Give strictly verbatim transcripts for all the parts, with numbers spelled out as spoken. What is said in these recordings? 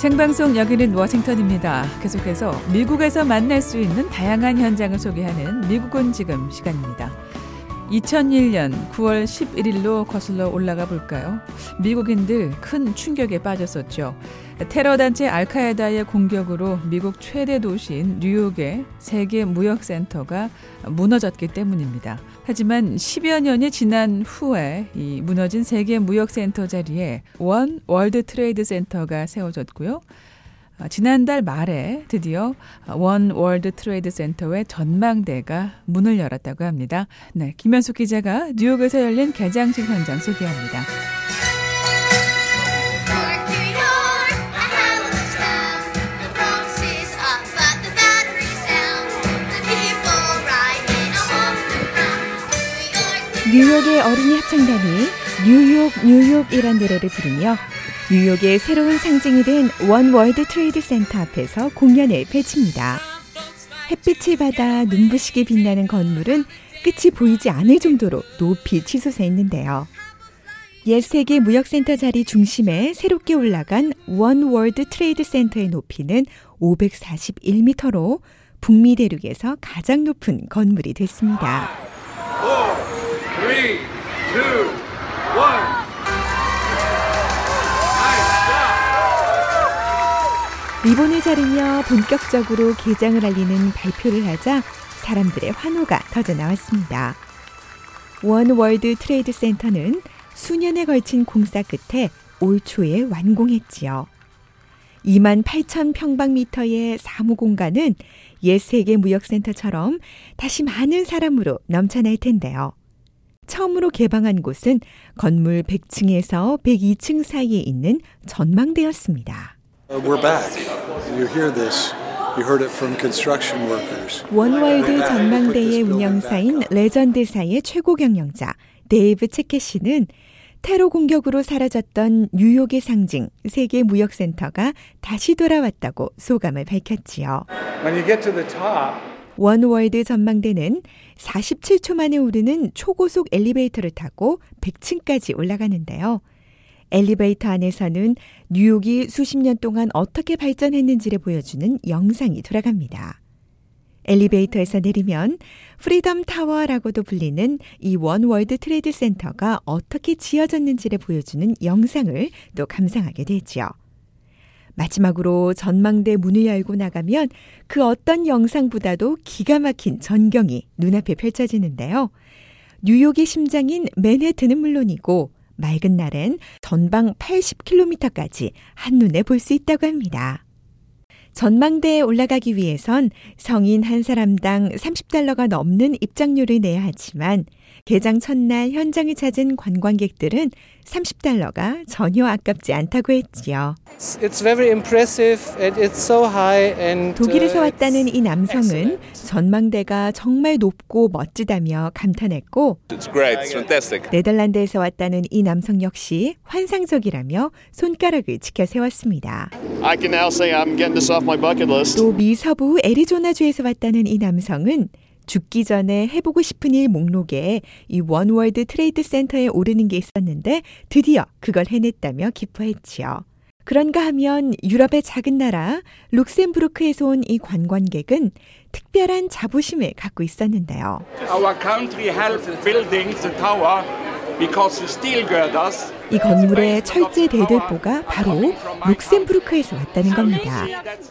생방송 여기는 워싱턴입니다. 계속해서 미국에서 만날 수 있는 다양한 현장을 소개하는 미국은 지금 시간입니다. 이천일 년 구월 십일일로 거슬러 올라가 볼까요? 미국인들 큰 충격에 빠졌었죠. 테러 단체 알카에다의 공격으로 미국 최대 도시인 뉴욕의 세계 무역센터가 무너졌기 때문입니다. 하지만 십여 년이 지난 후에 이 무너진 세계 무역센터 자리에 원 월드 트레이드 센터가 세워졌고요. 지난달 말에 드디어 원 월드 트레이드 센터의 전망대가 문을 열었다고 합니다. 네, 김현숙 기자가 뉴욕에서 열린 개장식 현장 소개합니다. 뉴욕의 어린이 합창단이 뉴욕 뉴욕이란 노래를 부르며 뉴욕의 새로운 상징이 된 원 월드 트레이드 센터 앞에서 공연을 펼칩니다. 햇빛을 받아 눈부시게 빛나는 건물은 끝이 보이지 않을 정도로 높이 치솟아 있는데요. 옛 세계 무역센터 자리 중심에 새롭게 올라간 원 월드 트레이드 센터의 높이는 오백사십일 미터로 북미 대륙에서 가장 높은 건물이 됐습니다. 사, 삼, 이, 일. 리본을 자르며 본격적으로 개장을 알리는 발표를 하자 사람들의 환호가 터져 나왔습니다. 원 월드 트레이드 센터는 수년에 걸친 공사 끝에 올 초에 완공했지요. 이만 팔천 평방미터의 사무 공간은 옛 세계 무역센터처럼 다시 많은 사람으로 넘쳐날 텐데요. 처음으로 개방한 곳은 건물 백 층에서 백이 층 사이에 있는 전망대였습니다. We're back. You hear this. You heard it from construction workers. 원월드 전망대의 운영사인 레전드사의 최고 경영자 데이브 체케시는 테러 공격으로 사라졌던 뉴욕의 상징 세계 무역센터가 다시 돌아왔다고 소감을 밝혔지요. When you get to the top, 원월드 전망대는 사십칠 초 만에 오르는 초고속 엘리베이터를 타고 백 층까지 올라가는데요. 엘리베이터 안에서는 뉴욕이 수십 년 동안 어떻게 발전했는지를 보여주는 영상이 돌아갑니다. 엘리베이터에서 내리면 프리덤 타워라고도 불리는 이 원 월드 트레이드 센터가 어떻게 지어졌는지를 보여주는 영상을 또 감상하게 되죠. 마지막으로 전망대 문을 열고 나가면 그 어떤 영상보다도 기가 막힌 전경이 눈앞에 펼쳐지는데요. 뉴욕의 심장인 맨해튼은 물론이고 맑은 날엔 전방 팔십 킬로미터까지 한눈에 볼 수 있다고 합니다. 전망대에 올라가기 위해선 성인 한 사람당 삼십 달러가 넘는 입장료를 내야 하지만 개장 첫날 현장을 찾은 관광객들은 삼십 달러가 전혀 아깝지 않다고 했지요. It's very impressive and it's so high and 독일에서 왔다는 이 남성은 전망대가 정말 높고 멋지다며 감탄했고 It's great. It's fantastic. 네덜란드에서 왔다는 이 남성 역시 환상적이라며 손가락을 치켜 세웠습니다. I can now say I'm getting this off my bucket list. 또 미서부 애리조나주에서 왔다는 이 남성은 죽기 전에 해보고 싶은 일 목록에 이 원 월드 트레이드 센터에 오르는 게 있었는데 드디어 그걸 해냈다며 기뻐했지요. 그런가 하면 유럽의 작은 나라 룩셈부르크에서 온 이 관광객은 특별한 자부심을 갖고 있었는데요. our country helped building the tower because the steel girders. 이 건물의 철제 대들보가 바로 룩셈부르크에서 왔다는 겁니다.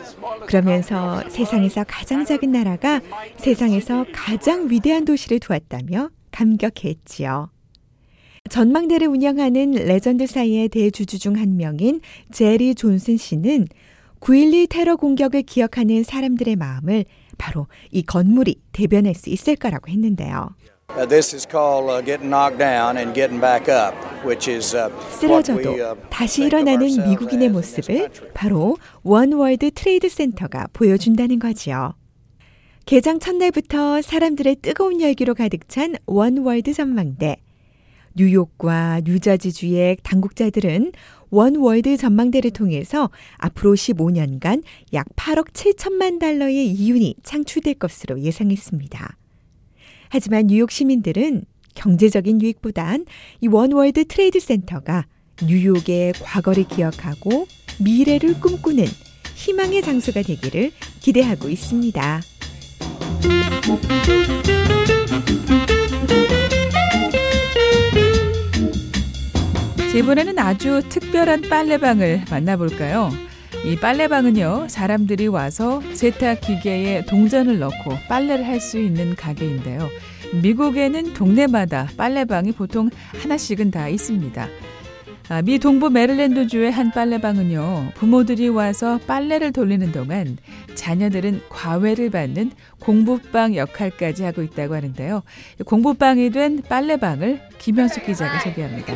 그러면서 세상에서 가장 작은 나라가 세상에서 가장 위대한 도시를 두었다며 감격했지요. 전망대를 운영하는 레전드사의 대주주 중 한 명인 제리 존슨 씨는 구일일 테러 공격을 기억하는 사람들의 마음을 바로 이 건물이 대변할 수 있을 거라고 했는데요. Uh, this is called uh, getting knocked down and getting back up, which is uh, what we 쓰러져도 uh, 다시 think of 일어나는 ourselves 미국인의 as in this 모습을 country. 바로 원 월드 트레이드 센터가 보여준다는 거지요. 개장 첫날부터 사람들의 뜨거운 열기로 가득 찬 원 월드 전망대. 뉴욕과 뉴저지주의 당국자들은 원 월드 전망대를 통해서 앞으로 십오 년간 약 팔억 칠천만 달러의 이윤이 창출될 것으로 예상했습니다. 하지만 뉴욕 시민들은 경제적인 유익보단 이 원 월드 트레이드 센터가 뉴욕의 과거를 기억하고 미래를 꿈꾸는 희망의 장소가 되기를 기대하고 있습니다. 이번에는 아주 특별한 빨래방을 만나볼까요? 이 빨래방은요, 사람들이 와서 세탁 기계에 동전을 넣고 빨래를 할 수 있는 가게인데요. 미국에는 동네마다 빨래방이 보통 하나씩은 다 있습니다. 아, 미 동부 메릴랜드주의 한 빨래방은요, 부모들이 와서 빨래를 돌리는 동안 자녀들은 과외를 받는 공부방 역할까지 하고 있다고 하는데요. 공부방이 된 빨래방을 김현숙 기자가 소개합니다.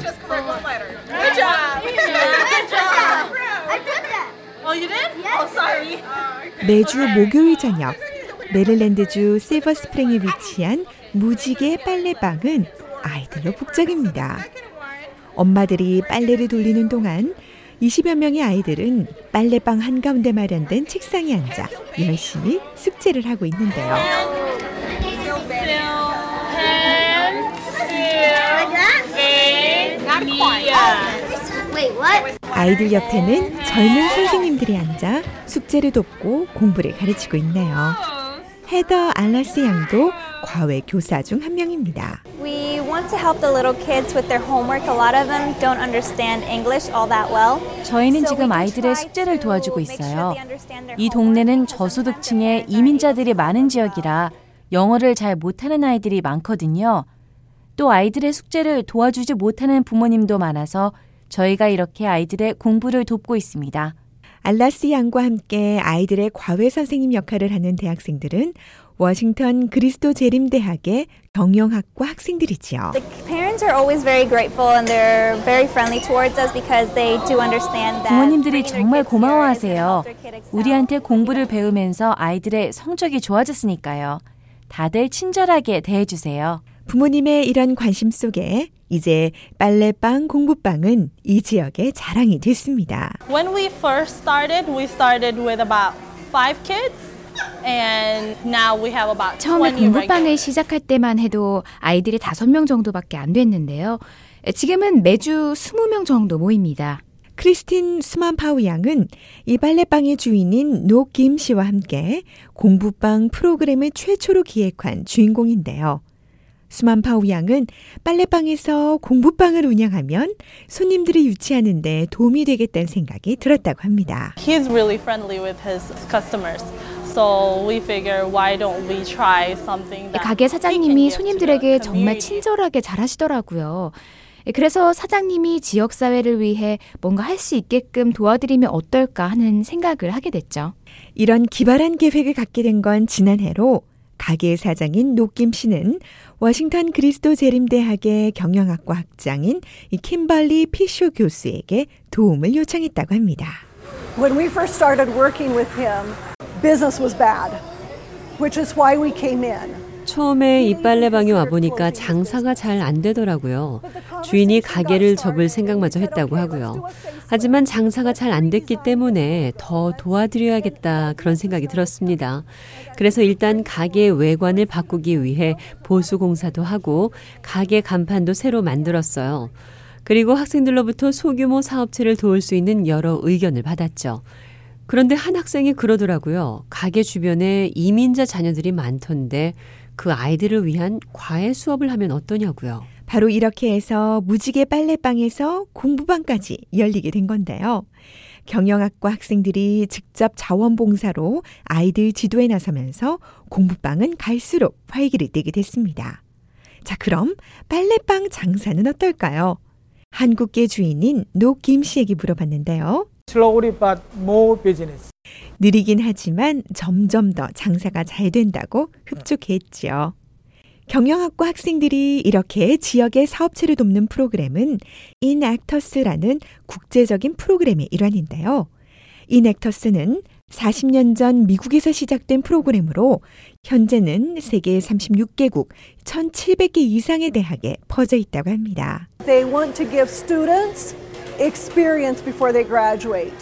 매주 목요일 저녁 메릴랜드주 실버스프링에 위치한 무지개 빨래방은 아이들로 북적입니다. 엄마들이 빨래를 돌리는 동안 이십여 명의 아이들은 빨래방 한가운데 마련된 책상에 앉아 열심히 숙제를 하고 있는데요. 아이들 옆에는 젊은 선생님들이 앉아 숙제를 돕고 공부를 가르치고 있네요. 헤더 알라스 양도 과외 교사 중 한 명입니다. We want to help the little kids with their homework. A lot of them don't understand English all that well. 저희는 지금 아이들의 숙제를 도와주고 있어요. 이 동네는 저소득층의 이민자들이 많은 지역이라 영어를 잘 못하는 아이들이 많거든요. 또 아이들의 숙제를 도와주지 못하는 부모님도 많아서 저희가 이렇게 아이들의 공부를 돕고 있습니다. 알라스 양과 함께 아이들의 과외 선생님 역할을 하는 대학생들은 워싱턴 그리스도 재림대학의 경영학과 학생들이지요. The parents are always very grateful and they're very friendly towards us because they do understand that. 부모님들이 정말 고마워하세요. 우리한테 공부를 배우면서 아이들의 성적이 좋아졌으니까요. 다들 친절하게 대해주세요. 부모님의 이런 관심 속에 이제 빨래방, 공부방은 이 지역의 자랑이 됐습니다. When we first started, we started with about five kids. And now we have about 처음에 공부방을 시작할 때만 해도 아이들이 다섯 명 정도밖에 안 됐는데요. 지금은 매주 스무 명 정도 모입니다. 크리스틴 수만파우 양은 이 빨래방의 주인인 노 김 씨와 함께 공부방 프로그램을 최초로 기획한 주인공인데요. 수만파우 양은 빨래방에서 공부방을 운영하면 손님들이 유치하는 데 도움이 되겠다는 생각이 들었다고 합니다. He's really friendly with his customers. So we figure why don't we try something that 가게 사장님이 손님들에게 정말 친절하게 잘하시더라고요. 그래서 사장님이 지역사회를 위해 뭔가 할 수 있게끔 도와드리면 어떨까 하는 생각을 하게 됐죠. 이런 기발한 계획을 갖게 된 건 지난해로 가게 사장인 노김 씨는 워싱턴 그리스도 재림대학의 경영학과 학장인 이 킴벌리 피쇼 교수에게 도움을 요청했다고 합니다. When we first started working with him, business was bad, which is why we came in. 처음에 이 빨래방에 와보니까 장사가 잘 안 되더라고요. 주인이 가게를 접을 생각마저 했다고 하고요. 하지만 장사가 잘 안 됐기 때문에 더 도와드려야겠다 그런 생각이 들었습니다. 그래서 일단 가게 외관을 바꾸기 위해 보수공사도 하고 가게 간판도 새로 만들었어요. 그리고 학생들로부터 소규모 사업체를 도울 수 있는 여러 의견을 받았죠. 그런데 한 학생이 그러더라고요. 가게 주변에 이민자 자녀들이 많던데 그 아이들을 위한 과외 수업을 하면 어떠냐고요. 바로 이렇게 해서 무지개 빨래방에서 공부방까지 열리게 된 건데요. 경영학과 학생들이 직접 자원봉사로 아이들 지도에 나서면서 공부방은 갈수록 활기를 띠게 됐습니다. 자, 그럼 빨래방 장사는 어떨까요? 한국계 주인인 노 김 씨에게 물어봤는데요. Slowly but more business. 느리긴 하지만 점점 더 장사가 잘 된다고 흡족했죠. 경영학과 학생들이 이렇게 지역의 사업체를 돕는 프로그램은 인액터스라는 국제적인 프로그램의 일환인데요. 인액터스는 사십 년 전 미국에서 시작된 프로그램으로 현재는 세계 삼십육 개국 천칠백 개 이상의 대학에 퍼져 있다고 합니다. They want to give students experience before they graduate.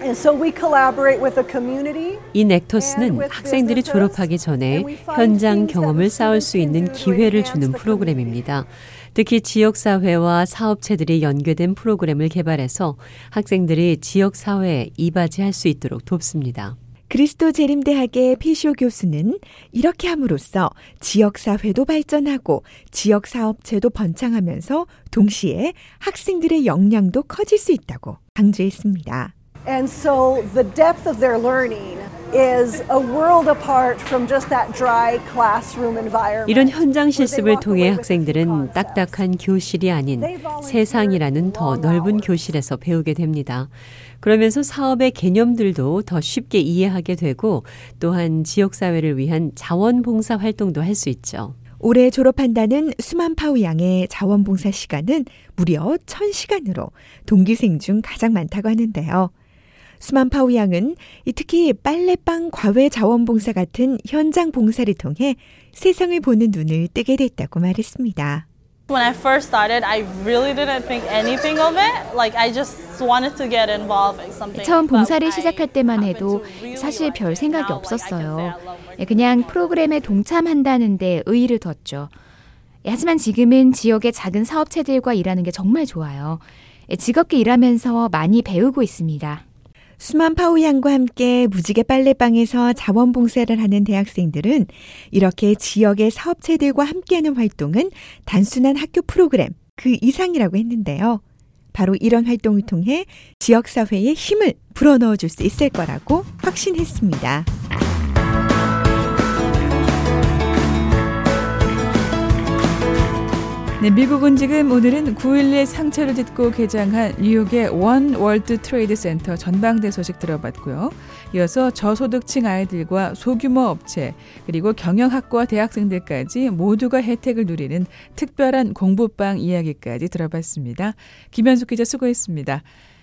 And so we collaborate with the community. 이 넥터스는 학생들이 졸업하기 전에 현장 경험을 쌓을 수 있는 기회를 주는 프로그램입니다. 특히 지역사회와 사업체들이 연계된 프로그램을 개발해서 학생들이 지역사회에 이바지할 수 있도록 돕습니다. 그리스도 재림대학의 피쇼 교수는 이렇게 함으로써 지역사회도 발전하고 지역사업체도 번창하면서 동시에 학생들의 역량도 커질 수 있다고 강조했습니다. And so the depth of their learning is a world apart from just that dry classroom environment. 이런 현장 실습을 통해 학생들은 딱딱한 교실이 아닌 세상이라는 더 넓은 교실에서 배우게 됩니다. 그러면서 사업의 개념들도 더 쉽게 이해하게 되고 또한 지역사회를 위한 자원봉사 활동도 할 수 있죠. 올해 졸업한다는 수만파우 양의 자원봉사 시간은 무려 천 시간으로 동기생 중 가장 많다고 하는데요. 수만파우 양은 특히 빨래방 과외 자원봉사 같은 현장 봉사를 통해 세상을 보는 눈을 뜨게 됐다고 말했습니다. When I first started, I really didn't think anything of it. Like I just wanted to get involved in something. 처음 봉사를 시작할 때만 해도 사실 별 생각이 없었어요. 그냥 프로그램에 동참한다는 데 의의를 뒀죠. 하지만 지금은 지역의 작은 사업체들과 일하는 게 정말 좋아요. 즐겁게 일하면서 많이 배우고 있습니다. 수만파우 양과 함께 무지개 빨래방에서 자원봉사를 하는 대학생들은 이렇게 지역의 사업체들과 함께하는 활동은 단순한 학교 프로그램 그 이상이라고 했는데요. 바로 이런 활동을 통해 지역사회에 힘을 불어넣어줄 수 있을 거라고 확신했습니다. 네, 미국은 지금 오늘은 구일일 상처를 딛고 개장한 뉴욕의 원 월드 트레이드 센터 전망대 소식 들어봤고요. 이어서 저소득층 아이들과 소규모 업체 그리고 경영학과 대학생들까지 모두가 혜택을 누리는 특별한 공부방 이야기까지 들어봤습니다. 김현숙 기자 수고했습니다.